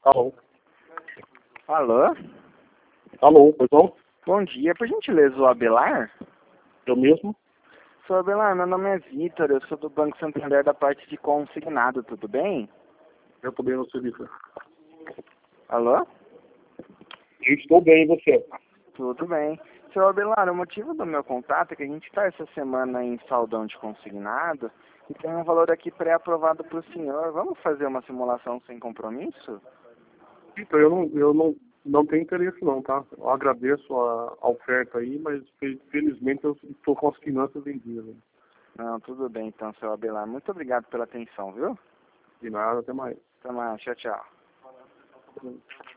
Alô? Alô? Alô, pois não? Bom dia, por gentileza, o Abelar? Eu mesmo? Sou Abelar, meu nome é Vitor, eu sou do Banco Santander da parte de consignado, tudo bem? Eu tô bem no serviço. Alô? Eu estou bem, e você? Tudo bem. Seu Abelar, o motivo do meu contato é que a gente está essa semana em saldão de consignado e tem um valor aqui pré-aprovado para o senhor. Vamos fazer uma simulação sem compromisso? Então, eu não tenho interesse não, tá? Eu agradeço a oferta aí, mas felizmente eu estou com as finanças em dia, né? Não, tudo bem então, seu Abelar. Muito obrigado pela atenção, viu? De nada, até mais. Até mais, tchau, tchau.